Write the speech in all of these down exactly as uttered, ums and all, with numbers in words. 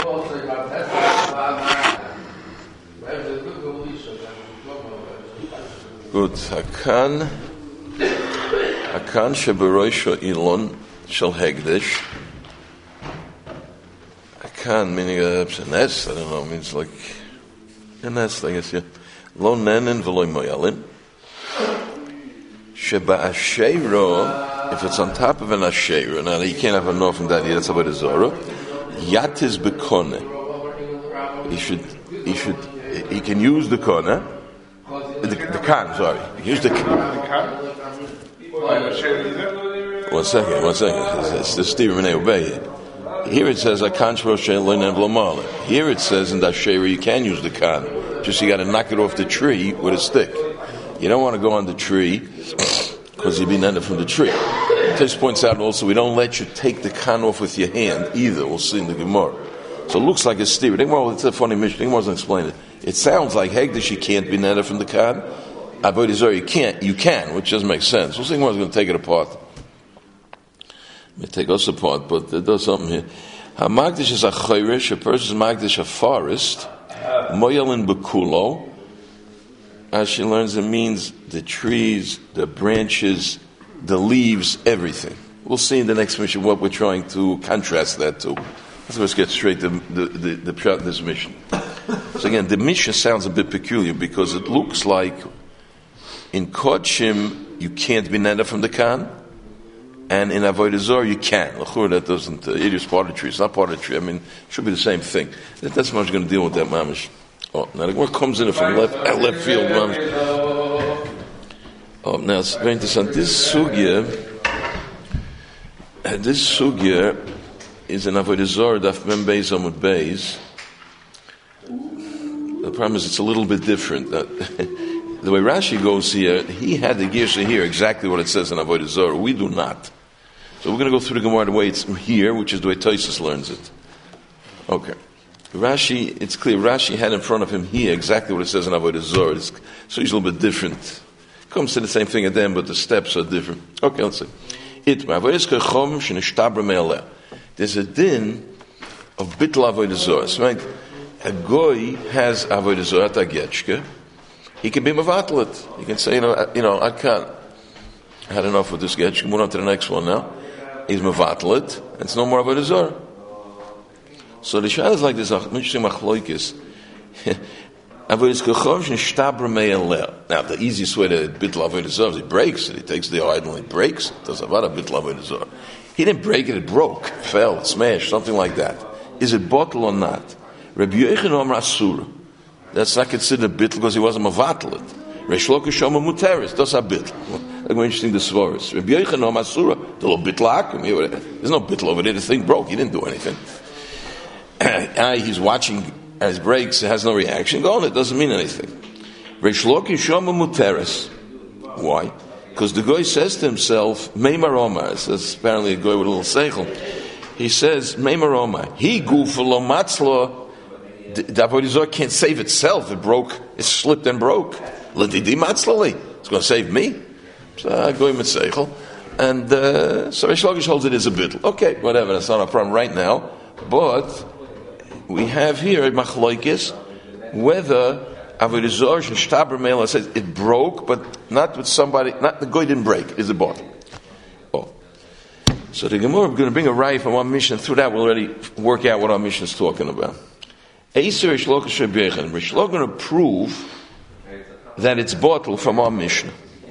Good. Hakan Hakan sheberoisho ilon shel hegdish. Hakan meaning a nest. I don't know. Means like a nest. I guess yeah. Lo nenen v'lo moyalin. Sheba asheiro. If it's on top of an asheiro, now you can't have a no from that. That's about a zora. Yatiz bekone. He should. He should. He can use the kona. The, the can, sorry. Use the can. One second, one second. It's, it's the Stephen Renee Obey. Here it says, I can't throw Shaylin and Vlamala. Here it says in that Shayra you can use the can. Just you got to knock it off the tree with a stick. You don't want to go on the tree because you've been ended from the tree. This points out also, we don't let you take the can off with your hand either. We'll see in the Gemara. So it looks like a Stephen. Well, it's a funny mission. He wasn't explaining it. It sounds like Hegdish you can't be netted from the can. Avodah Zarah you can't. You can, which doesn't make sense. We'll see who's going to take it apart. May take us apart, but it does something here. Hamagdish is a chayrish. A person's magdish a forest. Moyalin bekulo. As she learns, it means the trees, the branches, the leaves, everything. We'll see in the next mission what we're trying to contrast that to. Let's just get straight to the the, the pshat in this mission. So again, the Mishnah sounds a bit peculiar because it looks like in Kodshim you can't be neder from the Khan, and in Avodah Zarah you can. L'chur, that doesn't. Uh, it is part of the tree. It's not part of the tree. I mean, it should be the same thing. That, that's much going to deal with that mamish. Oh, now the Gemara comes in from left uh, left field mamish. Oh, now it's very interesting. This sugya, uh, this sugya is in Avodah Zarah Daf Mem Beis Amud Beis. The problem is it's a little bit different. Uh, the way Rashi goes here, he had the Girsha here exactly what it says in Avodah Zarah. We do not. So we're going to go through the Gemara the way it's here, which is the way Tosfos learns it. Okay. Rashi, it's clear. Rashi had in front of him here exactly what it says in Avodah Zarah. It's, so he's a little bit different. Comes to the same thing again, but the steps are different. Okay, let's see. It There's a din of bittul Avodah Zarah, right? A goy has Avodah Zarah Getchke. He can be mevatlet. He can say, you know, I, you know, I can't. I had enough with this Getchke. Move on to the next one now. He's mevatlet. It's no more Avodah Zarah. So the shah is like this. Interesting machloikis. Now the easiest way to bittul Avodah Zarah is he breaks it. He takes the idol and he breaks it. Does avada bittul Avodah Zarah. He didn't break it. It broke, fell, smashed, something like that. Is it bottle or not? Rabbi Yochanan Omer Asura. That's not considered bittul because he wasn't mevatlet. Reish Lakish Omer Muteris. That's a bittul. Look how interesting the svara is. Rabbi Yochanan Omer Asura. The little bittul akum. There's no bittul over there. The thing broke. He didn't do anything. He's watching as it breaks. It has no reaction. Go on. It doesn't mean anything. Reish Lakish Omer Muteris. Why? Because the guy says to himself, Meimar Omar. It says apparently a guy with a little seichel. He says, Meimar Omar. He gufalo matzlo. The Avodah Zarah can't save itself. It broke. It slipped and broke. L'didi matzlali. It's going to save me. So I go in with seichel, and uh, so Reish Lakish holds it as a bittul. Okay, whatever. That's not a problem right now. But we have here a machlokes whether Avodah Zarah and Shtaber Meila says it broke, but not with somebody. Not the guy didn't break. Is the bottle. Oh, so the Gemara is going to bring a raya from our mission. Through that, we'll already work out what our mission is talking about. Eiser Reish Lakish Rabbi Yochanan. Reish Lakish going to prove that it's bottle from our mission.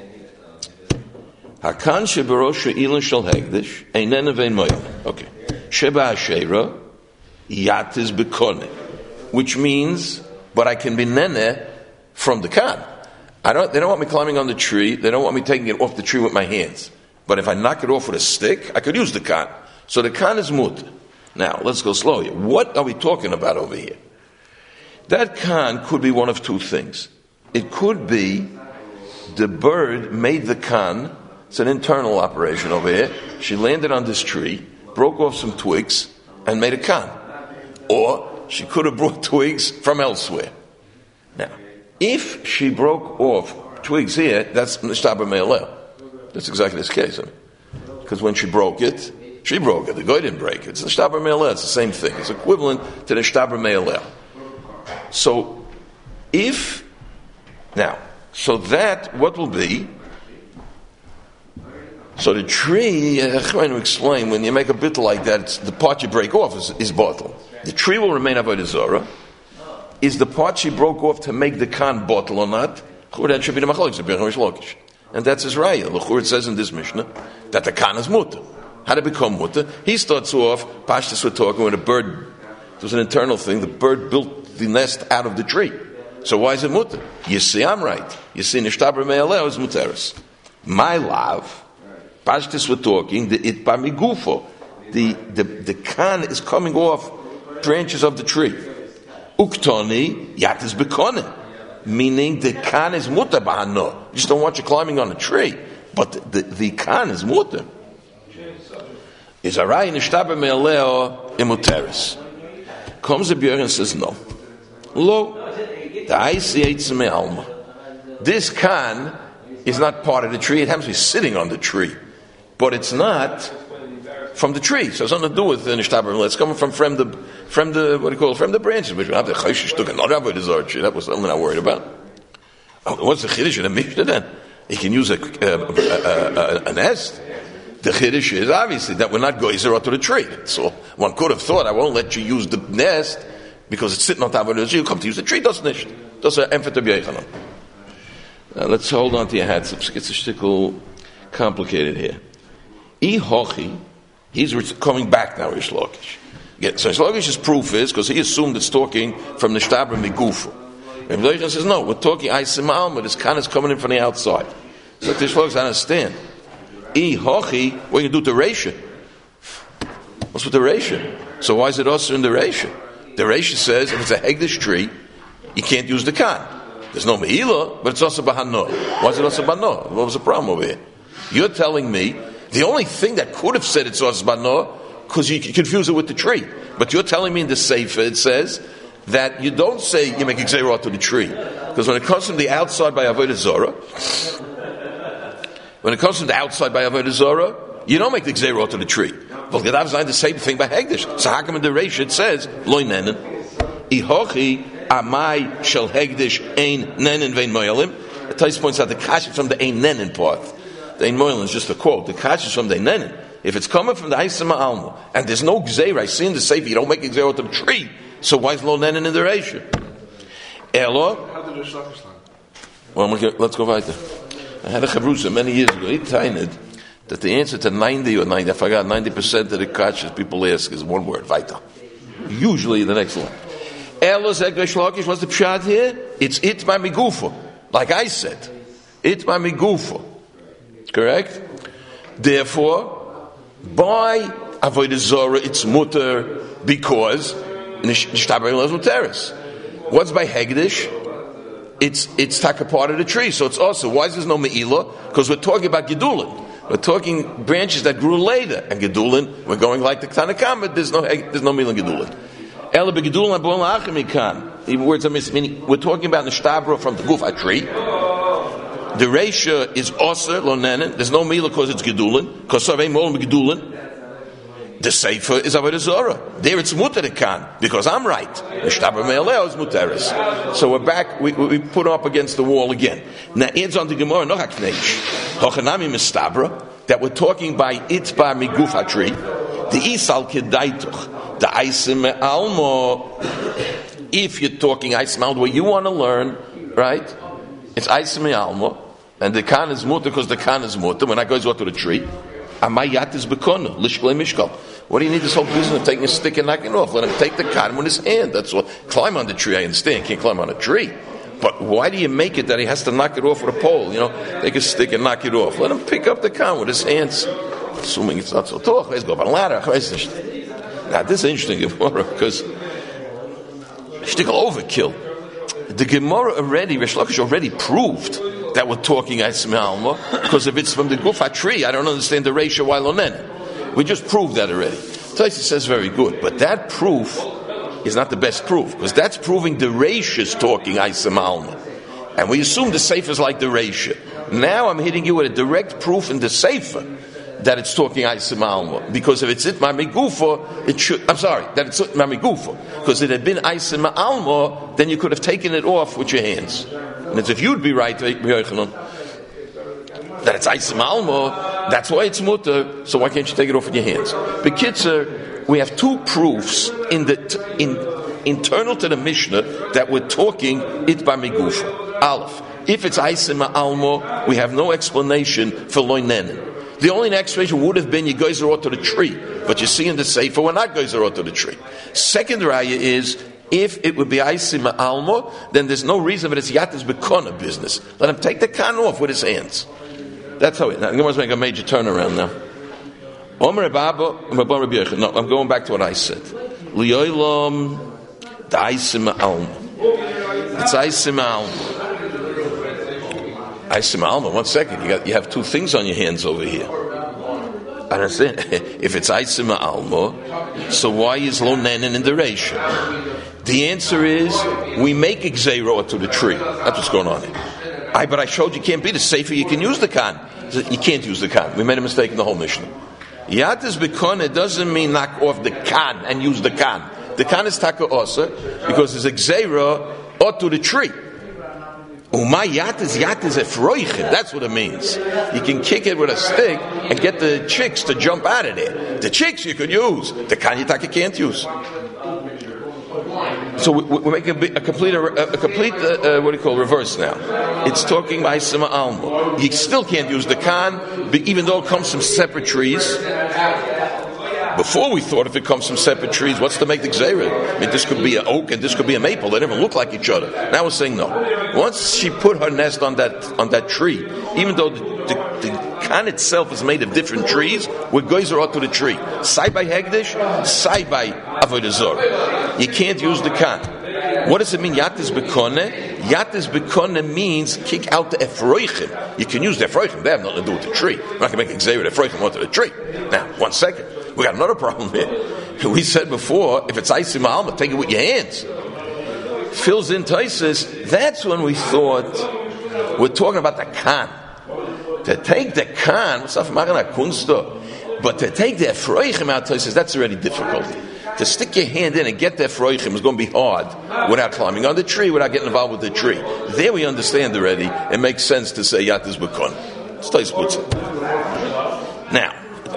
Hakan sheberosha ilin shel hegdish einen vein moed. Okay. Sheba asheira yatiz bekone, which means, but I can be nene from the kan. I don't. They don't want me climbing on the tree. They don't want me taking it off the tree with my hands. But if I knock it off with a stick, I could use the kan. So the kan is mut. Now let's go slow here. What are we talking about over here? That kan could be one of two things. It could be the bird made the kan. It's an internal operation over here. She landed on this tree, broke off some twigs, and made a kan. Or she could have brought twigs from elsewhere. Now, if she broke off twigs here, that's Nishtaber Me'aleh. That's exactly this case. Because when she broke it, She broke it. The guy didn't break it. It's the shtaber me'aleh. It's the same thing. It's equivalent to the shtaber me'aleh. So, if now, so that what will be? So the tree, I'm trying to explain, when you make a bit like that, it's the part you break off is, is bottle. The tree will remain avodah zarah. Is the part she broke off to make the kan bottle or not? That should be the machlokes. And that's his raya. L'chur it says in this Mishnah that the kan is mutter. How did it become mutter? He starts off, Pashtus were talking when a bird, it was an internal thing, the bird built the nest out of the tree. So why is it mutter? You see, I'm right. You see, Nishtaber Me'aleh is muteris. My love, Pashtus were talking, the itba migufo. The, the, the kan is coming off branches of the tree. Uktoni, yatis bekone. Meaning the kan is mutter b'hano. You just don't want you climbing on a tree. But the, the, the kan is mutter. Is a rai nishtaber me'aleh imuteris. Comes the Björn and says no. Lo, the aisi eitz me'alma. This kan is not part of the tree. It happens to be sitting on the tree. But it's not from the tree. So it's nothing to do with the nishtaber me'aleh. It's coming from, from the, from the, what do you call it, from the branches. Which have the chayshish took another avodah tree. That was something I'm not worried about. Oh, what's the chiddush in the Mishnah then? You can use a, a, a, a, a nest. The chiddush is obviously that we're not goyzer to the tree. So one could have thought, I won't let you use the nest because it's sitting on top of the tree. You come to use the tree, doesn't it? Doesn't emphasis be echanon. Now let's hold on to your hats. It's a shtickle complicated here. I hochi, he's coming back now, Rish Lakish. So Rish Lakish's proof is because he assumed it's talking from the shtaber migufu. And Rish Lakish says no, we're talking aisim alma. This kan is coming in from the outside. So Rish Lakish, I understand. I hochi, what you do to Reisha? What's with the Reisha? So why is it also in the Reisha? The Reisha says if it's a hegdish tree, you can't use the kan. There's no me'ila, but it's also bahano. Why is it also bahano? What was the problem over here? You're telling me the only thing that could have said it's also bahano because you confuse it with the tree. But you're telling me in the Sefer it says that you don't say you make a gzeirah to the tree because when it comes from the outside by avodah zarah. When it comes from the outside by avodah zarah, you don't make the gzeirah to the tree. Well, Gadav Zayin the same thing by hegdish. So how come in the Reish it says loy nenen ihochi amai shel hegdish ein nenen vein moyalim? The Tais points out the kash is from the ein nenen part. The ein moyalim is just a quote. The kash is from the ein nenen. If it's coming from the Haisama Alma and there's no gzeirah, I see in the Sefer you don't make a gzeirah to the tree. So why is lo nenen in the Reish? Elo. How did the Shlakish learn? Well, let's go weiter. I had a chavrusa many years ago. He tiny that the answer to ninety or ninety, I forgot, ninety percent of the kachas people ask is one word, vaita. Usually the next one. Elos Egresh Lakish, what's the pshat here? It's it by migufa. Like I said. It by migufa. Correct? Therefore, by avodah zarah, it's mutter because nishtaber me'aleh is muteris. What's by hegdish? It's it's taka part of the tree, so it's also why is there no me'ila? Because we're talking about gedulin. We're talking branches that grew later, and gedulin we're going like the Tanakama. There's no there's no me'ila in gedulin. Ela begedulin abon la'achemikan. Even words are missing. Meaning we're talking about the shtabra from the guf a tree. The reisha is oser lo nenen. There's no me'ila because it's gedulin. Because savei molim gedulin. The Sefer is avodah zarah. There it's muter kan because I'm right. The shtaber me'aleh is muteris. So we're back. We, we put up against the wall again. Now adds on the Gemara noch hakneish hochanami mistabra that we're talking by itbar miguf hatri the isal kedaituch the aisim almo. If you're talking aisim almo, what you want to learn, right? It's aisim almo, and the kan is muter because the kan is muter. When I go to the tree. Amayat is bekono lishklei mishkal. What do you need this whole business of taking a stick and knocking it off? Let him take the cotton with his hand. That's what. Climb on the tree, I understand. Can't climb on a tree. But why do you make it that he has to knock it off with a pole? You know, take a stick and knock it off. Let him pick up the cotton with his hands. Assuming it's not so tall. Let's go up on a ladder. Now, this is interesting, Gemara, because shtickle overkill. The Gemara already, Rish Lakish already proved that we're talking Aisim Alma, because if it's from the Gufa tree, I don't understand the ratio why lonen. We just proved that already. Taisa says very good, but that proof is not the best proof, because that's proving the ratio is talking Aisim Alma. And we assume the Sefer is like the ratio. Now I'm hitting you with a direct proof in the Sefer that it's talking Aisim Alma. Because if it's Itmar Migufa, it should, I'm sorry, that it's Itmar Migufa. Because if it had been Aisim Alma, then you could have taken it off with your hands. And as if you'd be right, that it's Aisim Alma, that's why it's mutter, so why can't you take it off with your hands? Bekitzer, we have two proofs in the, in, internal to the Mishnah that we're talking Itmar Migufa. Aleph. If it's Aisim Alma, we have no explanation for Loinenen. The only explanation would have been you guys are out to the tree, but you see in the Sefer we're not guys are out to the tree. Second raya is if it would be Aisim Alma, then there's no reason that it's Yatis Bekona business. Let him take the can off with his hands. That's how it. Now, I'm going to make a major turnaround now. Omer Baba, no, I'm going back to what I said. Liyolam the Aisim Alma. It's Aisim Alma. Aisim Alma, one second, you got you have two things on your hands over here. I understand. If it's Aisim Alma, so why is Lo Nenen in the Reisha? The answer is we make Gzeira to the tree. That's what's going on here. I, but I showed you can't be the safer, you can use the can. You can't use the can. We made a mistake in the whole Mishnah. Yatis Bekone doesn't mean knock off the can and use the can. The can is Taka Osa because it's a Gzeira or to the tree. Umay yatis yatis efroichim. That's what it means. You can kick it with a stick and get the chicks to jump out of there. The chicks you could use. The kanyataka can't use. So we, we make a, a complete, a, a complete, uh, uh, what do you call reverse now? It's talking by Sima Alma. You still can't use the kan, even though it comes from separate trees. Before we thought if it comes from separate trees, what's to make the gzeira? I mean, this could be an oak and this could be a maple. They never look like each other. Now we're saying no. Once she put her nest on that on that tree, even though the, the, the can itself is made of different trees, we're geyser out to the tree. Sai by hegdish, sai by avodah zarah. You can't use the can. What does it mean? Yatis bekone. Yatis bekone means kick out the efroichim. You can use the efroichim. They have nothing to do with the tree. We're not going to make a gzeira the efroichim out to the tree. Now, one second. We got another problem here. We said before, if it's Aisim Alma, take it with your hands. Fills in Taisis, that's when we thought we're talking about the kan. To take the kan, but to take the Efroichim out, Taisis, that's already difficult. To stick your hand in and get the Efroichim is going to be hard without climbing on the tree, without getting involved with the tree. There we understand already. It makes sense to say Yatis Bekon. It's Taisis puts it. Now,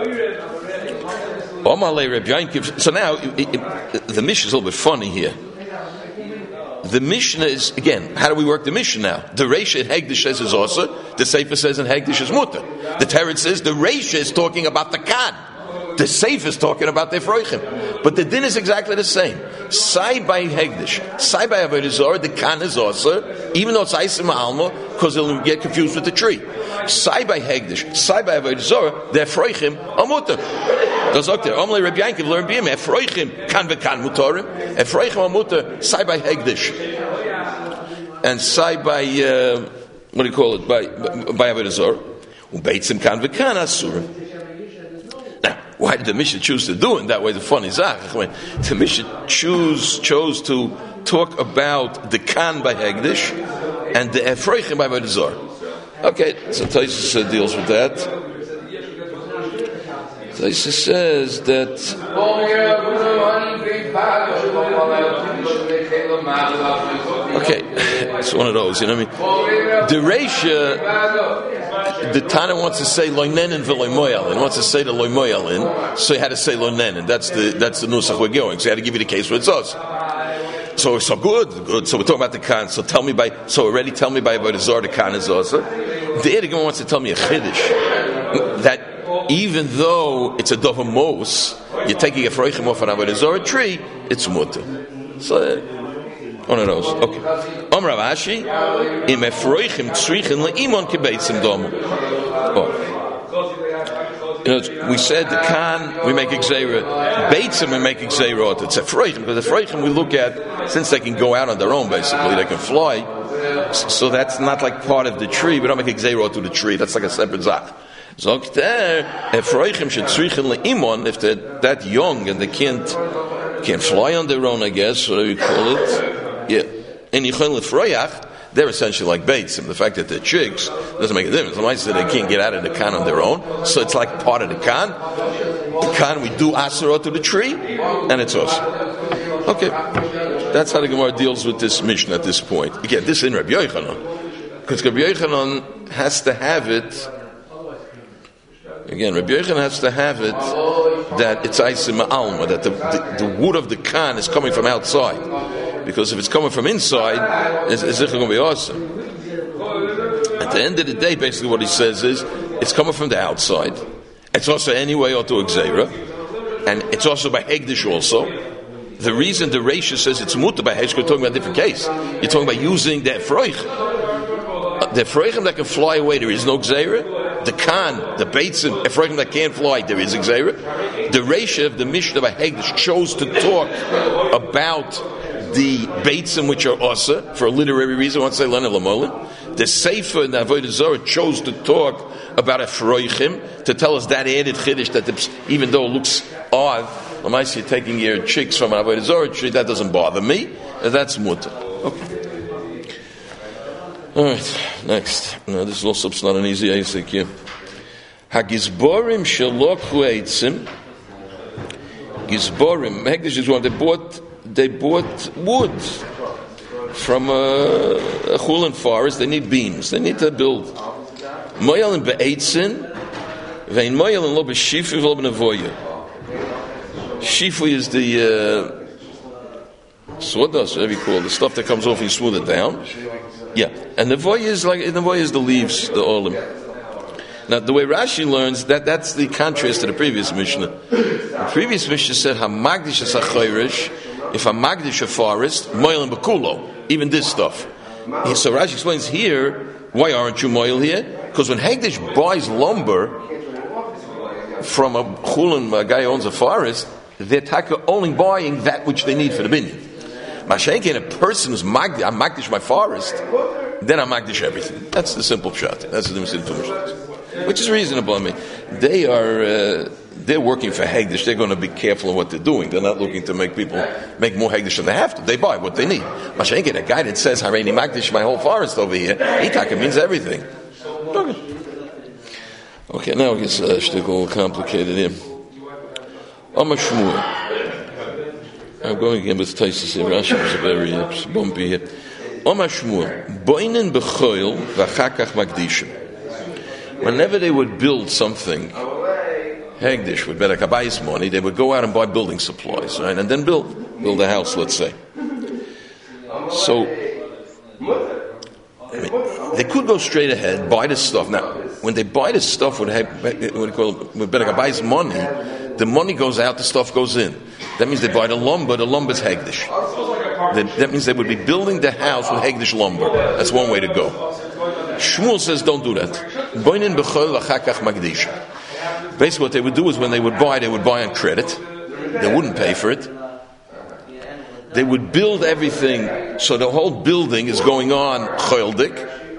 so now it, it, the Mishnah is a little bit funny here. The Mishnah is, again, how do we work the Mishnah now? The Reisha in Hegdish says is also, the Sefer says in Hegdish is mutter. The Teretz says the Reisha is talking about the kan. The Sefer is talking about the Efroichim. But the din is exactly the same. Sai by Hegdish, Sai by Avodah Zarah, the kan is also, even though it's Aisim Alma, because they'll get confused with the tree. Sai by Hegdish, Sai by Avodah Zarah, the Efroichim are mutter. Das sagt er, Omle Rabbi Yankiv learn bim Efroichim kan vekan mutarim, Efroichim are mutter, Sai by Hegdish, and Sai by uh, what do you call it? By by Avodah Zarah, Ubeitzim kan vekan asurim. Now, why did the Mishnah choose to do it that way? The funny zach, the Mishnah choose chose to talk about the kan by Hegdish and the Efroichim by Avodah Zarah. Okay, so Taisus uh, deals with that. Taisus says that okay, it's one of those, you know what I mean? The Reisha, the Tana wants to say loinen v'loy moyalin, wants to say the loy moyalin, so he had to say loinen. That's the that's the nusach we're going. So he had to give you the case where it's us. So so good, good. So we're talking about the kan. So tell me by so already tell me by about the zor the kan is also. The Edigan wants to tell me a chiddush that even though it's a dover mos, you're taking a froichem off an avodah zarah tree, it's mutter. So uh, one of those. Okay. Om Rav Ashi, im efroichem tzrichen leimon kibeitzim domu. You know, we said the kan we make gzeira, beitzim we make gzeira. It's efroichem because efroichem we look at since they can go out on their own. Basically, they can fly. So that's not like part of the tree. We don't make a gzeira to the tree. That's like a separate zach. Zogt there, efroichem should tzrichen leimon if they're that young and they can't can't fly on their own. I guess what do we call it? Yeah, and yichon lefroyach. they're essentially like Beitzim. The fact that they're chicks doesn't make a difference. The mice that they can't get out of the Kan on their own, so it's like part of the Kan. The Kan, we do Asarot to the tree, and it's us. Okay, that's how the Gemara deals with this Mishnah at this point. Again, this is in Rabbi Yochanan, because Rabbi Yochanan has to have it. Again, Rabbi Yochanan has to have it that it's Aisim Alma, that the, the, the wood of the Kan is coming from outside. Because if it's coming from inside, it's, it's going to be awesome. At the end of the day, basically what he says is, it's coming from the outside. It's also anyway or to Xera. And it's also by Hegdish also. The reason the Reisha says it's muta by Hegdish, we're talking about a different case. You're talking about using the Efroich. The Efroichim that can fly away, there is no Xera. The Kan, the Beitzim, Efroichim that can't fly, there is Xera. The Reisha of the Mishnah by Hegdish chose to talk about the Beitzim which are Osa, for a literary reason, I want to say Lena Lamolin. The Sefer in the Avodah Zarah chose to talk about Efroichim, to tell us that added Chiddush, that the, even though it looks odd, Lamaisi, you're taking your chicks from an Avodah Zarah tree, that doesn't bother me, that's mutter. Okay. Alright, next. No, this is also not an easy Isaac here. Hagizborim Shalokhu Eitzim. Gizborim, Hegdish is one, they bought They bought wood from a, a chulin forest. They need beams. They need to build. Moyal and be'etzin, vein moyal and lo b'shifu v'lo b'nevoya. Shifu is the uh, sawdust, whatever you call it, the stuff that comes off and you smooth it down. Yeah, and nevoya is like nevoya is the leaves, the olim. Now, the way Rashi learns that that's the contrast to the previous Mishnah. The previous Mishnah said hamagdish es hachayrish. If a magdish a forest, moil and bekulo, even this stuff. So Rashi explains here, why aren't you moil here? Because when Hegdish buys lumber from a chulin, a guy who owns a forest, they're only buying that which they need for the binyan. Mashenkin, a person who's magdish, I'm magdish my forest, then I'm magdish everything. That's the simple shot. That's the difference in two Mishnahs. Which is reasonable. I mean, they are... Uh, They're working for Hegdish. They're going to be careful in what they're doing. They're not looking to make people make more Hegdish than they have to. They buy what they need. Mashenke, a guy that says Hareini Magdish, my whole forest over here, Itaka means everything. Okay. Okay, now it gets uh, a little complicated here. Amashmur. I'm going again with Taisus here. Rashi was very uh, bumpy here. Amashmur. Boinen b'choil v'chakach magdishim. Whenever they would build something, Hegdish with better kabayis money, they would go out and buy building supplies, right, and then build build a house, let's say. So, I mean, they could go straight ahead, buy the stuff. Now, when they buy the stuff with what do you call it, with better kabayis money, the money goes out, the stuff goes in. That means they buy the lumber. The lumber's Hegdish. That means they would be building the house with Hegdish lumber. That's one way to go. Shmuel says, don't do that. Boinin b'chol v'chakach magdish. Basically, what they would do is when they would buy, they would buy on credit. They wouldn't pay for it. They would build everything, so the whole building is going on choildik.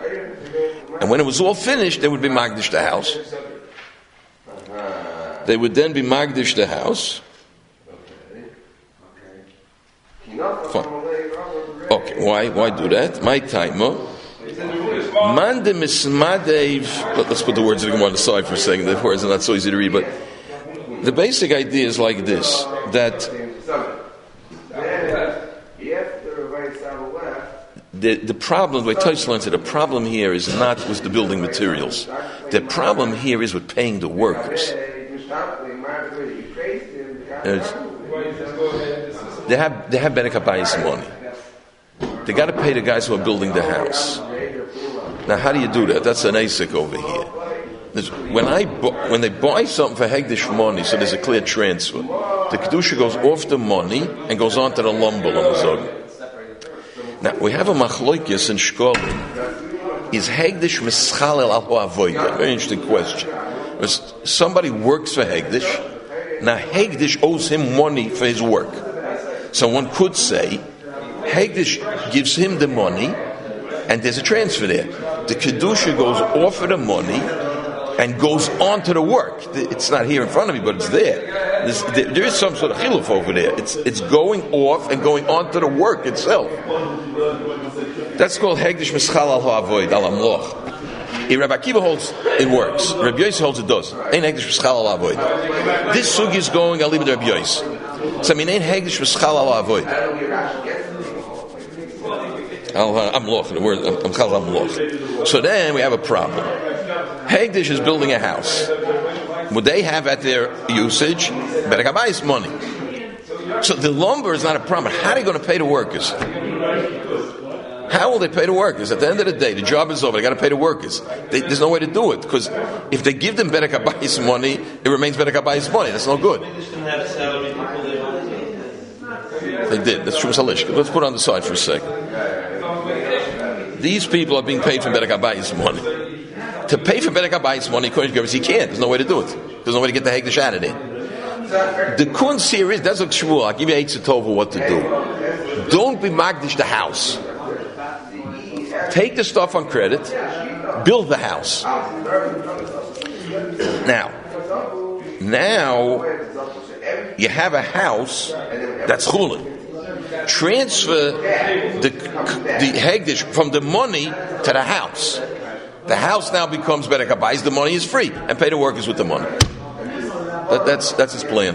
And when it was all finished, they would be magdish the house. They would then be magdish the house. Fine. Okay, why? Why do that? My timer. Mande mismadev. Let's put the words of the Gemara aside for a second. The words are not so easy to read, but the basic idea is like this: that the the problem, the way Tosfos learns it, the problem here is not with the building materials. The problem here is with paying the workers. There's, they have they have better kabayis money. They got to pay the guys who are building the house. Now, how do you do that? That's an asik over here. There's, when I bu- when they buy something for Hegdish money, so there's a clear transfer. The kedusha goes off the money and goes on to the lumber on the zog. Now we have a machloikis in Shkolim. Is Hegdish mischalel al ha'avoida? Very interesting question. Because somebody works for Hegdish. Now Hegdish owes him money for his work. So one could say Hegdish gives him the money, and there's a transfer there. The kedusha goes off of the money and goes on to the work. It's not here in front of me, but it's there. There's, there is some sort of chiluf over there. It's it's going off and going on to the work itself. That's called hegdish mischal al ha'avoid al amloch. Rabbi Akiva holds it works. Rabbi Yossi holds it does. Ain't hegdish mischal al ha'avoid. This sugi is going. I'll leave it to Rabbi Yossi. So I mean, ain't hegdish mischal al ha'avoid. I'm lost. The word I'm lost. So then we have a problem. Hegdish is building a house. Would they have at their usage Berekabayis money? So the lumber is not a problem. How are they going to pay the workers? How will they pay the workers? At the end of the day, the job is over. They got to pay the workers. They, there's no way to do it because if they give them Berekabayis money, it remains Berekabayis money. That's no good. They did. That's true. Let's put it on the side for a second. These people are being paid for Berekabayis money. To pay for Berek Habayis money, according to Gervis, he can't. There's no way to do it. There's no way to get the Hegdish out of there. The kunz here is, that's a shvuah. I'll give you eight over what to do. Don't be magdish the house. Take the stuff on credit, build the house. Now, now you have a house that's chulin. Transfer the, the Hegdish from the money to the house. The house now becomes Berek Habayis. The money is free, and pay the workers with the money. That, that's that's his plan.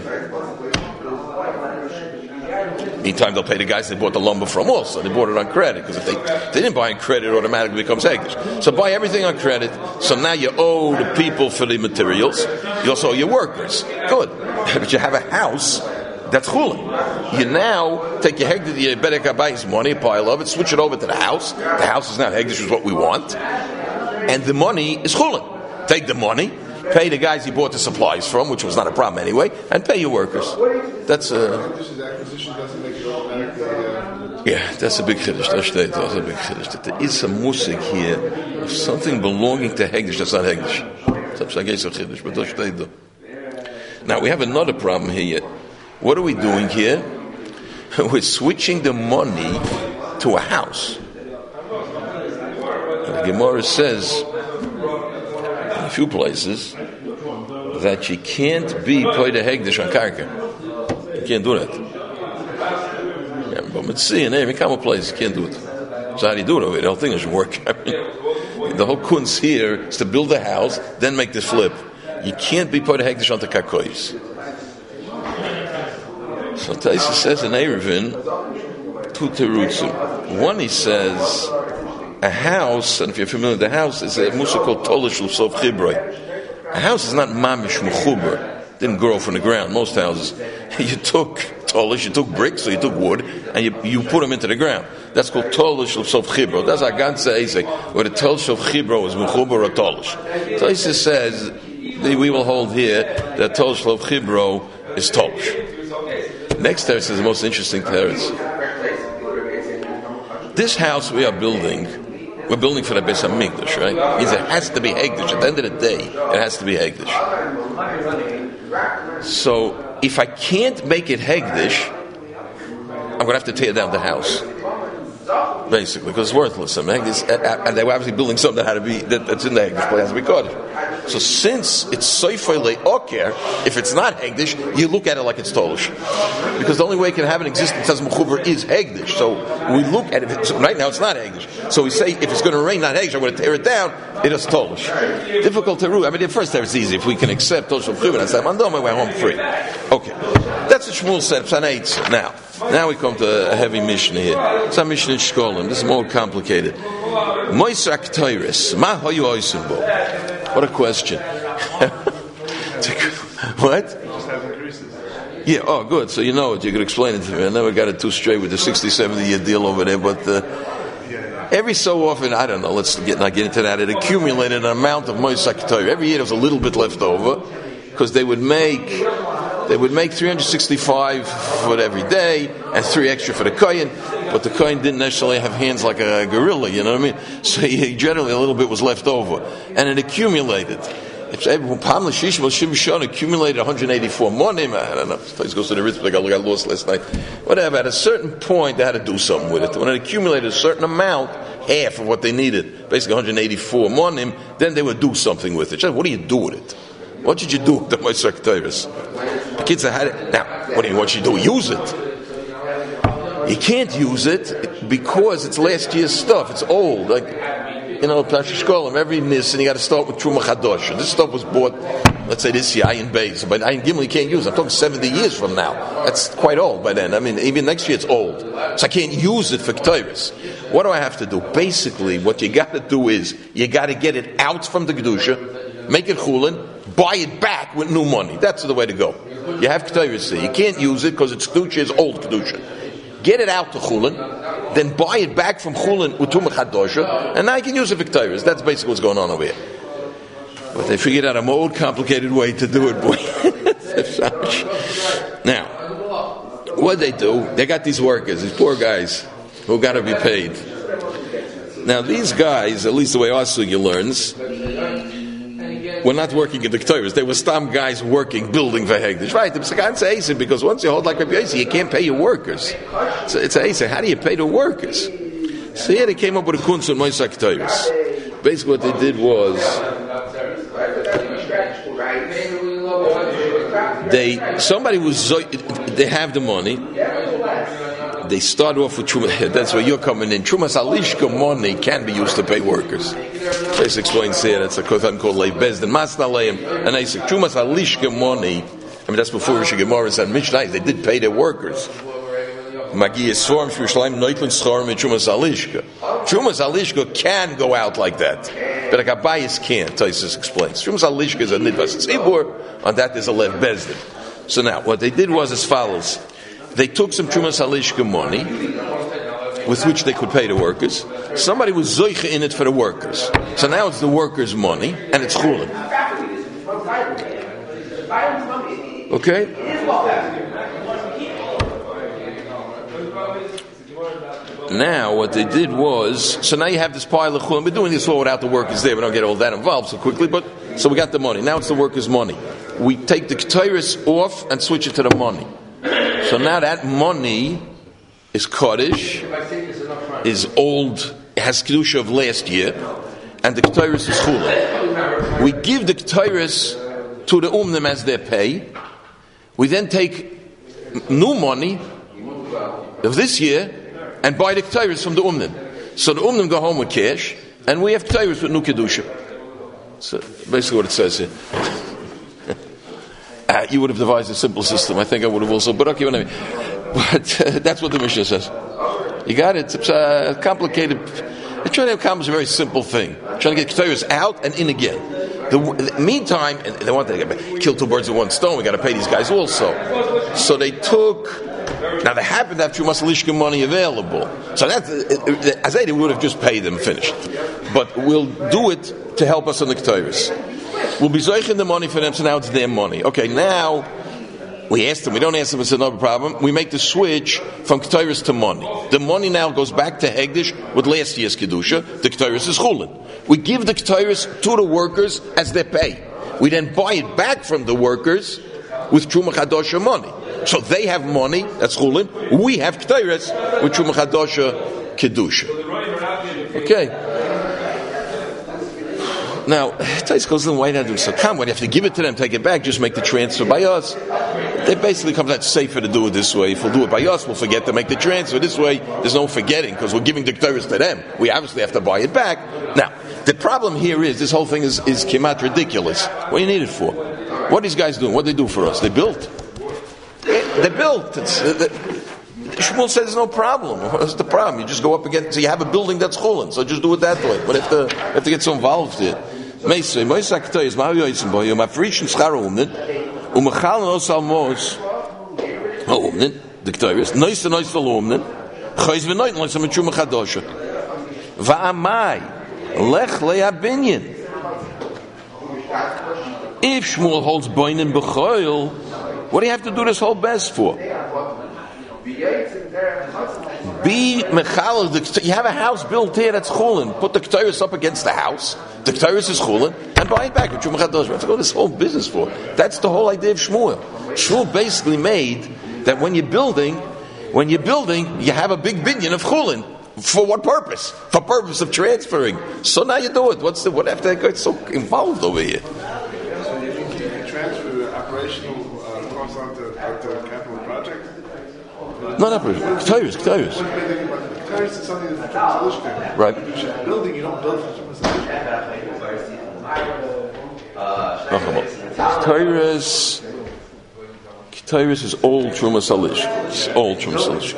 Meantime, they'll pay the guys they bought the lumber from also. They bought it on credit because if they, they didn't buy on credit, it automatically becomes Hegdish. So buy everything on credit. So now you owe the people for the materials. You also owe your workers. Good, but you have a house that's chulin. You now take your Hegdish, your Berek Habayis money, a pile of it, switch it over to the house. The house is now Hegdish, is what we want. And the money is chulin. Take the money, pay the guys you bought the supplies from, which was not a problem anyway, and pay your workers. That's a yeah, that's a big chiddush. That's a big chiddush. That there is some musik here of something belonging to Hegdish that's not Hegdish. Now we have another problem here. What are we doing here? We're switching the money to a house. The Gemara says in a few places that you can't be Poida Hegdish on Karka. You can't do that. Yeah, but let's see, in every common place, you can't do it. So how do you do it over here? The whole thing doesn't work. I mean, the whole kunz here is to build a house, then make the flip. You can't be Poida Hegdish on the Karkois. So Taisa says in Erevin, two terutzim. One, he says, a house, and if you're familiar with the house, is a musa called Tolish Lusov Chibroi. A house is not mamish mechuber. Didn't grow from the ground. Most houses, you took Tolish, you took bricks, so you took wood, and you, you put them into the ground. That's called Tolish Lusov Chibro. That's our Ganze Ezek, where the Tolish of Chibro is mechuber or Tolish. Taisa says, we will hold here that Tolish of Chibro is Tolish. Next teretz is the most interesting teretz. This house we are building, we're building for the Beis Hamikdash, right? It means it has to be Hegdish. At the end of the day, it has to be Hegdish. So, if I can't make it Hegdish, I'm going to have to tear down the house. Basically, because it's worthless. I mean, and they were obviously building something that had to be, that, that's in the Hegdish place, has to be Kodesh. So since it's Soifei Le'oker, if it's not Hegdish, you look at it like it's Tolish. Because the only way it can have an existence as Mechuber is Hegdish. So we look at it, so right now it's not Hegdish. So we say, if it's going to rain not Hegdish, I'm going to tear it down, it is Tolish. Difficult to rule. I mean, at first it's easy. If we can accept Tolish of Chibur, I say, I'm on my way home free. Okay. That's what Shmuel said, Psan eight. Now, now we come to a heavy Mishnah here. It's a Mishnah in Shkolim. This is more complicated. Moisak Teiris. Ma hoyu oisim bo. What a question. What? Yeah, oh, good. So you know it. You could explain it to me. I never got it too straight with the sixty, seventy year deal over there, but uh, every so often, I don't know, let's get, not get into that, it accumulated an amount of Moisak Torah. Every year there was a little bit left over, because they would make they would make three hundred sixty-five for every day, and three extra for the Kohen, but the Kohen didn't necessarily have hands like a gorilla, you know what I mean? So he, generally a little bit was left over, and it accumulated. It's Pam L'Shish Shimshon accumulated one hundred eighty-four monim. I don't know. Place goes to the Ritz, like I got lost last night. Whatever. At a certain point, they had to do something with it. When it accumulated a certain amount, half of what they needed, basically one hundred eighty-four monim, then they would do something with it. What do you do with it? What did you do with the Moisak Teiris? Kids, now, what do you want you to do? Use it. You can't use it because it's last year's stuff. It's old. Like, you know, Pashush Kolam, every Nisan, you got to start with Truma Chadosha. This stuff was bought, let's say this year, Ayin Beis. But Ayin Gimel you can't use it. I'm talking seventy years from now. That's quite old by then. I mean, even next year it's old. So I can't use it for Ketores. What do I have to do? Basically, what you got to do is, you got to get it out from the Kedusha, make it Chulin, buy it back with new money. That's the way to go. You have Ketores there. You can't use it because it's Kedusha, it's old Kedusha. Get it out to Chulin, then buy it back from Chulin with Tumah Chadosha, and now you can use it for Ketores. That's basically what's going on over here. But they figured out a more complicated way to do it, boy. Now, what they do, they got these workers, these poor guys, who got to be paid. Now, these guys, at least the way our sugi learns, were not working in the Ketores. They were stam guys working, building for Hegdish. Right, it's a Eised, because once you hold like Rabbi Yossi, you can't pay your workers. So it's a Eised. How do you pay the workers? So here they came up with a kunz on Moisha Ketores. Basically what they did was, they, somebody was, they have the money, they start off with Truma, that's where you're coming in. Trumas Alishka money can be used to pay workers. This explains here, that's a kotam called Lei Bezdin Masna Leim, and they say Trumas Alishka money, I mean that's before Rishi Gemara said Mishnah, they did pay their workers. Magi Yisroim Shvishleim Noitlin Schorim and Trumas Alishka. Trumas Alishka can go out like that, but a Gabayis can't, Taisus explains. Trumas Alishka is a Nidvas Tzibur, on that there's a Lei Bezdin. So now, what they did was as follows. They took some Trumas Alishka money, with which they could pay the workers. Somebody was zoiche in it for the workers. So now it's the workers' money, and it's chulin. Okay? Now, what they did was, so now you have this pile of chulin. We're doing this all without the workers there. We don't get all that involved so quickly, but, so we got the money. Now it's the workers' money. We take the Ketores off and switch it to the money. So now that money is Kaddish, is old, has Kedusha of last year, and the Ketores is Chulin. We give the Ketores to the Umnim as their pay. We then take new money of this year and buy the Ketores from the Umnim. So the Umnim go home with cash, and we have Ketores with new Kedusha. So basically what it says here. Uh, you would have devised a simple system. I think I would have also. But okay, whatever. But uh, that's what the Mishnah says. You got it. It's uh, complicated. They're trying to accomplish a very simple thing. Trying to get Ketores out and in again. The, the meantime, and they want to kill two birds with one stone. We got to pay these guys also. So they took. Now they happen to have Trumas Alishka money available. So that as they would have just paid them, finished. But we'll do it to help us on the Ketores. We'll be zoiching the money for them, so now it's their money. Okay, now we asked them. We don't ask them. It's another problem. We make the switch from Ketores to money. The money now goes back to Hegdish with last year's Kedusha. The Ketores is Chulin. We give the Ketores to the workers as their pay. We then buy it back from the workers with Truma Chadosha money. So they have money, that's Chulin. We have Ketores with Truma Chadosha Kedusha. Okay. Now, Tais goes, then why not do so? Come, when you have to give it to them, take it back, just make the transfer by us. It basically comes out safer to do it this way. If we'll do it by us, we'll forget to make the transfer. This way, there's no forgetting, because we're giving the Ketores to them. We obviously have to buy it back. Now, the problem here is, this whole thing is, is kimat ridiculous. What do you need it for? What are these guys doing? What do they do for us? They built. They built. It's, uh, the, Shmuel says there's no problem. What's the problem? You just go up against, so you have a building that's chulin, so just do it that way. But if the have to get so involved here. Meisei, Moisha Ketores, Ma'av Yoitzim Bo, Yom Afrishim Schar Umnin, Umachal Nos Almos, Umnin, the Ketores, Nois Nois Umnin, Choiz V'Noit Nois Amitrum Chadosha, Va'amai, Lech Le'abinyin. If Shmuel holds Boinin B'Choil, what do you have to do this whole best for? Be mechal. You have a house built here that's chulin. Put the Ketores up against the house. The Ketores is chulin, and buy it back. What you have to go this whole business for? That's the whole idea of Shmuel. Shmuel basically made that when you're building, when you're building, you have a big binyan of chulin. For what purpose? For purpose of transferring. So now you do it. What's the what after that got so involved over here? So you transfer the operational uh, cost onto No, not Ketores, Ketores. Ketores is something that's Trumas. Right. Building, you don't build for Trumas. Ketores, Ketores is old Trumas Alish. It's old Trumas Alish.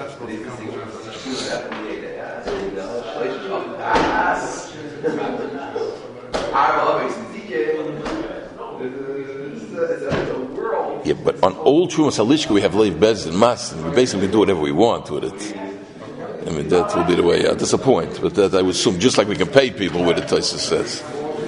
Yeah, but on old Trumas Halishka we have Leiv Bez and Mas, and we basically do whatever we want with it. I mean, that will be the way. Uh, that's a point, but that I would assume, just like we can pay people with it, Taisa says.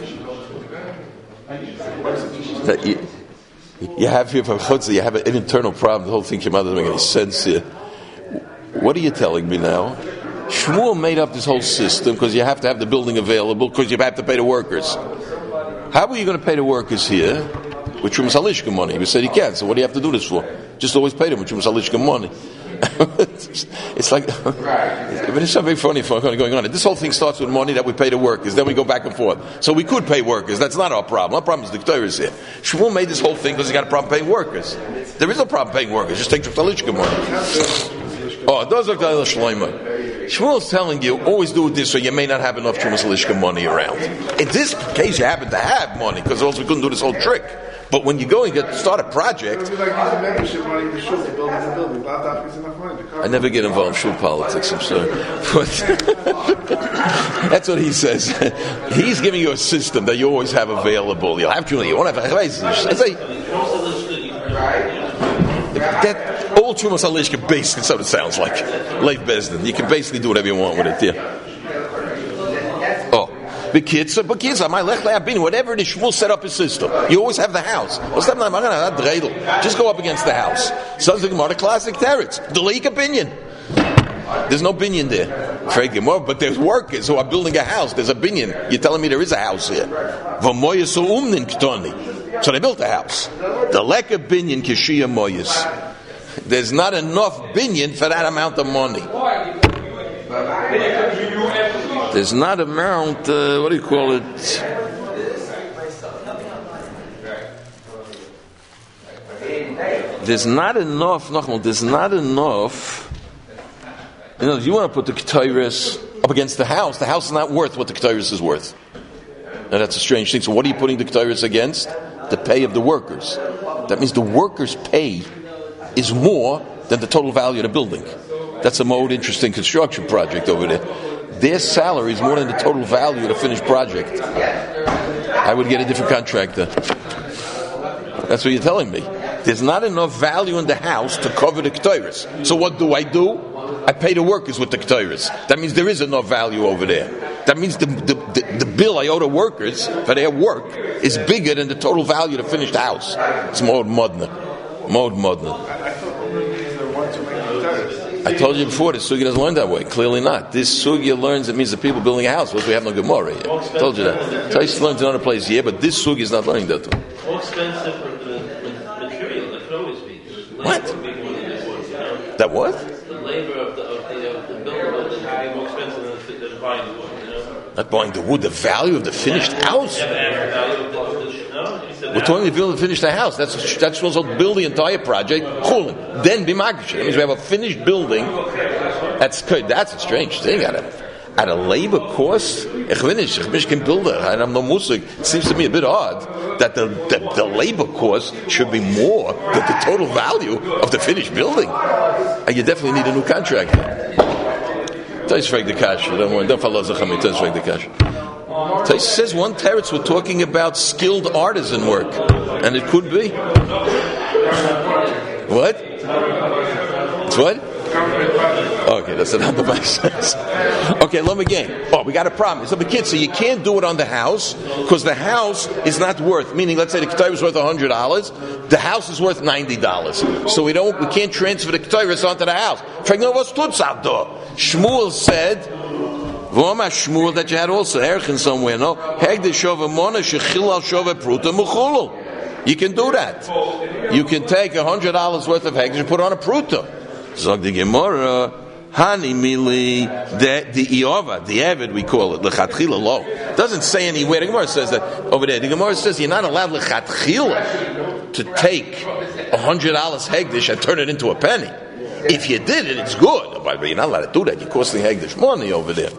That you, you have here from Chutzah, you have an internal problem. The whole thing came out doesn't make any sense here. What are you telling me now? Shmuel made up this whole system because you have to have the building available because you have to pay the workers. How are you going to pay the workers here with Trumas Halishka money? We said you can't, so what do you have to do this for? Just always pay them with Trumas Halishka money. It's like, I mean, there's something funny going on. This whole thing starts with money that we pay the workers, then we go back and forth. So we could pay workers, that's not our problem. Our problem is the Ketores here. Shmuel made this whole thing because he got a problem paying workers. There is no problem paying workers, just take Trumas Halishka money. Oh, it does look like Shlomo. Shmuel's telling you, always do it this way, you may not have enough Trumas Halishka money around. In this case, you happen to have money, because else we couldn't do this whole trick. But when you go and get start a project, I never get involved in shul politics, I'm sorry. But that's what he says. He's giving you a system that you always have available. You'll have to, you won't have a that old Trumas Halishka basically, so it sounds like Leiv Bezdin. You can basically do whatever you want with it, yeah. Oh, Bekitza, Bekitza, my Lech Le'abin, whatever it is, Shmuel set up his system. You always have the house. Just go up against the house. Sounds like a classic teretz. The Leik opinion. There's no binyan there. But there's workers who are building a house. There's a binyan. You're telling me there is a house here. So they built a house. The leka binyan kishia moyes. There's not enough binyan for that amount of money. There's not amount. Uh, what do you call it? There's not enough. No, there's not enough. You know, if you want to put the Ketores up against the house, the house is not worth what the Ketores is worth. Now that's a strange thing. So what are you putting the Ketores against? The pay of the workers. That means the workers' pay is more than the total value of the building. That's a more interesting construction project over there. Their salary is more than the total value of the finished project. I would get a different contractor. That's what you're telling me. There's not enough value in the house to cover the Ketores. So what do I do? I pay the workers with the Ketores. That means there is enough value over there. That means the, the, the, the bill I owe the workers for their work is bigger than the total value of the finished house. It's more modern. More modern. I told you before, this sugya doesn't learn that way. Clearly not. This sugya learns it means the people building a house. Because we have no Gemara here. I told you that. Tais learns another place here, but this sugya is not learning that way. More expensive material, that could always be. What? That what? The labor of the, of the, of the builder will be more expensive than, than buying the wood, you know? Not buying the wood, the value of the finished house. Yeah, the value of the, of the no? We're talking the building to finish the house. That's that's supposed to build the entire project. Chulin. Then bimagish. That means we have a finished building. That's good. That's a strange thing. At a, at a labor cost, ich finish, ich bin kein builder, and I'm no musik. It seems to me a bit odd that the, the the labor cost should be more than the total value of the finished building. And you definitely need a new contract. Tais fake the cash. Don't worry. Don't follow the chamit. Tais fake the cash. Tais says one teretz we're talking about skilled artisan work, and it could be. What? It's what? Okay, that's another sense. Okay, let me again. Oh, we got a problem. So the kids, so you can't do it on the house because the house is not worth. Meaning, let's say the ketayah is worth a hundred dollars, the house is worth ninety dollars. So we don't, we can't transfer the ketayah onto the house. Shmuel said, "V'oma Shmuel that you had also erchen somewhere. No, hegde shova mona shechilal shova pruta muchulul. You can do that. You can take a hundred dollars worth of hegde and put on a pruta." Zog the Gemara, Hani mili the the Iova, the Avid we call it, lechatchila lo. Doesn't say anywhere. The Gemara says that over there. The Gemara says you're not allowed lechatchila to take a hundred dollars hegdish and turn it into a penny. If you did it, it's good. But you're not allowed to do that. You're costing Hegdish money over there.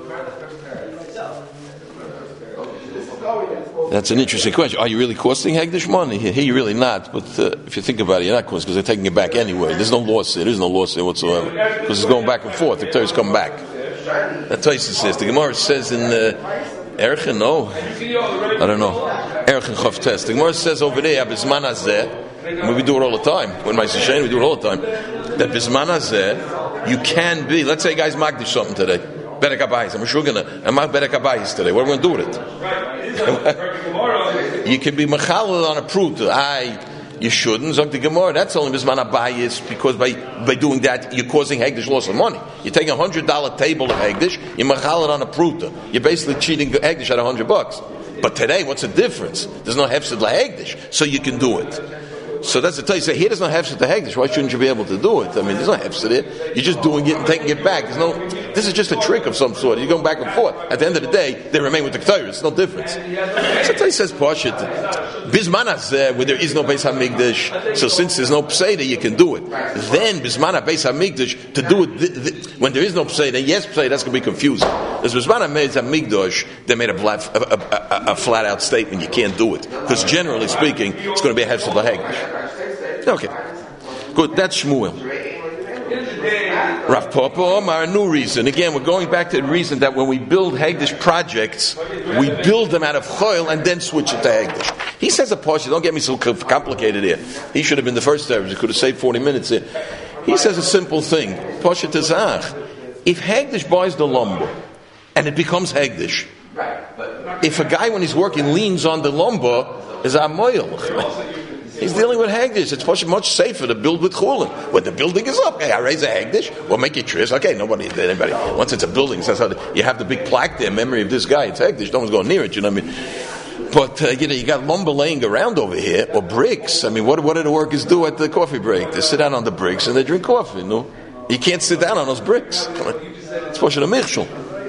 That's an interesting question. Are you really costing Hegdish money? Here you're really not. But uh, if you think about it, you're not costing because they're taking it back anyway. There's no loss there. There's no loss there whatsoever because it's going back and forth. The Torah's come back. That's what Taisa says. The Gemara says in uh, Erchen, no, I don't know. Erchen Chav Tes. The Gemara says over there, Bisman Hazeh. We do it all the time. When my Sishain, we do it all the time. That Bisman Hazeh, you can be. Let's say, guys, Magdish something today. Berek Habayis. I'm sure gonna. I'm not Berek Habayis today. What are we going to do with it? You can be Mechalel on a pruta. I. You shouldn't. Zog the Gemara. That's only Bisman Habayis because by by doing that you're causing Hegdish loss of money. You're taking a hundred dollar table of Hegdish. You're Mechalel on a pruta. You're basically cheating Hegdish at a hundred bucks. But today, what's the difference? There's no hefsed lahegdish, so you can do it. So that's the tell you say here there's no hefsed lahegdish. Why shouldn't you be able to do it? I mean, there's no hefsed there. You're just doing it and taking it back. There's no. This is just a trick of some sort. You're going back and forth. At the end of the day, they remain with the Torah. It's no difference. So tell you says Pashit, Bismanas uh, where there is no Beis Hamikdash. So since there's no Pseida, you can do it. Then Bismana Beis Hamikdash to do it th- th- when there is no Pseida. Yes, Pseida. That's going to be confusing. There's Bismana Beis Hamikdash. They made a flat, a, a, a, a flat out statement. You can't do it because generally speaking, it's going to be a hefsed lahegdish. Okay, good. That's Shmuel. Rav Papa Omar, a new reason. Again, we're going back to the reason that when we build Hegdish projects, we build them out of choil and then switch it to Hegdish. He says a portion. Don't get me so complicated here. He should have been the first there. He could have saved forty minutes here. He says a simple thing. Posha Tazach. If Hegdish buys the lumber and it becomes Hegdish, if a guy when he's working leans on the lumber, is a moil. He's dealing with Hegdish. It's much safer to build with Chulin. When the building is up, hey, I raise a Hegdish, we'll make it tris. Okay, nobody, anybody. Once it's a building, says how you have the big plaque there, memory of this guy, it's Hegdish, no one's going near it, you know what I mean? But, uh, you know, you got lumber laying around over here, or bricks. I mean, what, what do the workers do at the coffee break? They sit down on the bricks and they drink coffee, no? You can't sit down on those bricks. It's Poshet HaMichshel.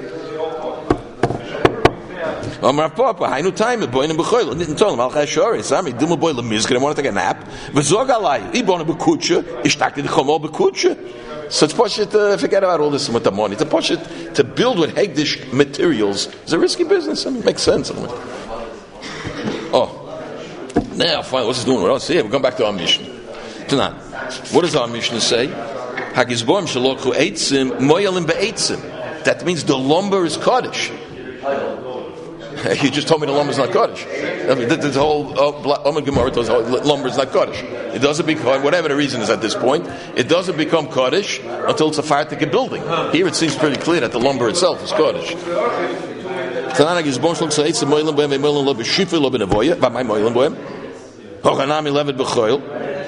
Amar Papa, I know time. Boy in Bechoil. Didn't tell him. Al Chashori. Sami, Dilma boy le Mizker. I want to take a nap. V'zog alai. I born a bekutsha. Ishtakti d'chomol bekutsha. So it's Poshet. Uh, forget about all this with the money. It's a Poshet to build with Hegdish materials. It's a risky business. I mean, it makes sense. I mean. Oh, now finally, what's it doing? What else? Here we come back to our Mishnah. Tonight, what does our Mishnah say? Hagizboim shalokhu eitzim moyalim beeitzim. That means the lumber is Kaddish. You just told me the lumber is not Kaddish. I mean, this whole Omer Gemara tells lumber is not Kaddish. It doesn't become, whatever the reason is at this point, it doesn't become Kaddish until it's a Fartik building. Here it seems pretty clear that the lumber itself is Kaddish. Tanana Gizbon Shlok Sa'etz Moilim Boem Moilim Lo B'Shifri Lo B'Nevoya. By my Moilim Boem. Hochanami Levet B'Choil.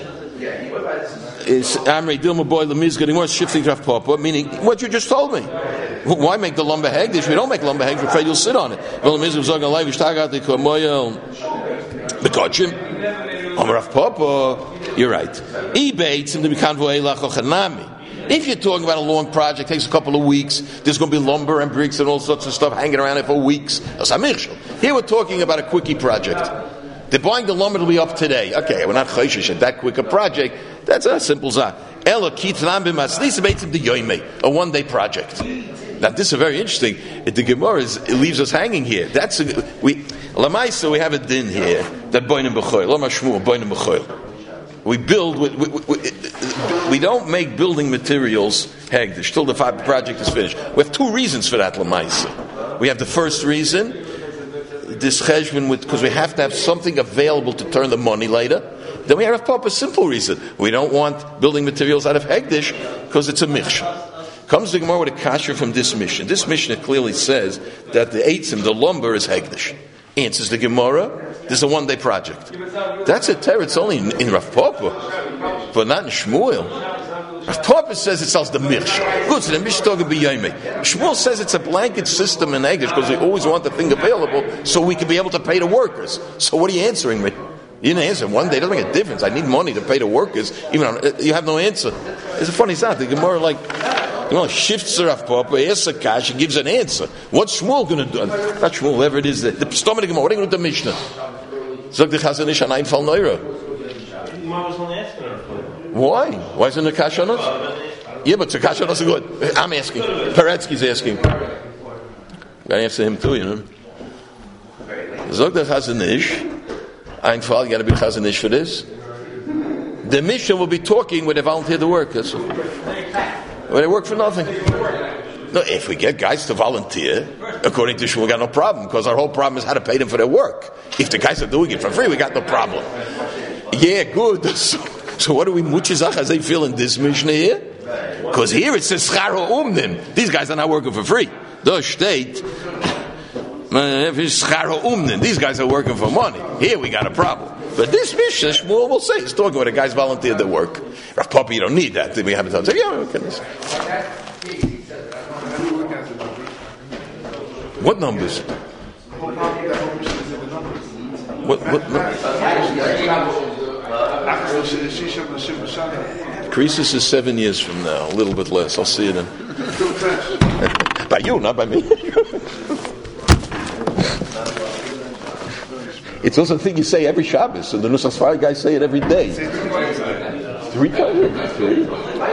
Is Amrei Dilma Boy Lemiz getting more shifting Rav Papa, meaning what you just told me. Why make the lumber Hegdish? We don't make lumber Hegdish, we're afraid you'll sit on it. Lemiz of Zogan Lai Vishtagat the Komoyel Bekochim. Amar Rav Papa, you're right. Ebates him to be Kanvoelach Hochanami. If you're talking about a long project, takes a couple of weeks, there's going to be lumber and bricks and all sorts of stuff hanging around it for weeks. Here we're talking about a quickie project. They're buying the lumber to be up today. Okay, we're not chayshish at that quick a project. That's a simple zah. Ela kitram b'maslis beitzim the yoymei, a one-day project. Now this is very interesting. The Gemara is, it leaves us hanging here. That's a, we lamaisa. We have a din here that boinim b'choil, lama shmuel boinim b'choil. We build. We, we, we, we don't make building materials hegdish till the project is finished. We have two reasons for that lamaisa. We have the first reason, this cheshbon, because we have to have something available to turn the money later. Then we have a proper simple reason. We don't want building materials out of Hegdish because it's a Michshel. Comes the Gemara with a kasher from this Mishnah. This Mishnah clearly says that the eitzim, the lumber, is Hegdish. Answers the Gemara, this is a one-day project. That's a terror. It's only in, in Rav Papa, but not in Shmuel. Rav Papa says it sells the Michshel. Good, so the Mishnah talking b'yomei. Shmuel says it's a blanket system in Hegdish because we always want the thing available so we can be able to pay the workers. So what are you answering me? You didn't answer. One day doesn't make a difference. I need money to pay the workers. Even on, you have no answer. It's a funny sound. The Gemara like, you know, shifts her Rav Papa, asks a kash, and gives an answer. What's Shmuel going to do? Not Shmuel, whoever it is. The, the stomach of the Gemara. What are you going to do with the Mishnah? Zog the Chazon Ish an ein Fall Neura. Why? Why isn't the kash on us? Yeah, but Zakasha doesn't good. I'm asking. Peretsky's asking. I'm going to answer him too, you know. Zog der Chazon Ish. Ein Fall, you got to be Chazon Ish for this. The mission will be talking when they volunteer to work. That's all. When they work for nothing. No, if we get guys to volunteer, according to Shmuel, we got no problem, because our whole problem is how to pay them for their work. If the guys are doing it for free, we got no problem. Yeah, good. So, so what do we muchizach as they feel in this mission here? Because here it says scharo umnin. These guys are not working for free. The state, scharo umnin. These guys are working for money. Here we got a problem. But this mission, Shmuel will say, it's talking when the guys volunteer their work. Rav Papa, you don't need that. We haven't done. Yeah, we can. What numbers? What? What? Croesus is seven years from now, a little bit less. I'll see you then. By you, not by me. It's also a thing you say every Shabbos, and the Nusach Sfarad guys say it every day. Three times? Three?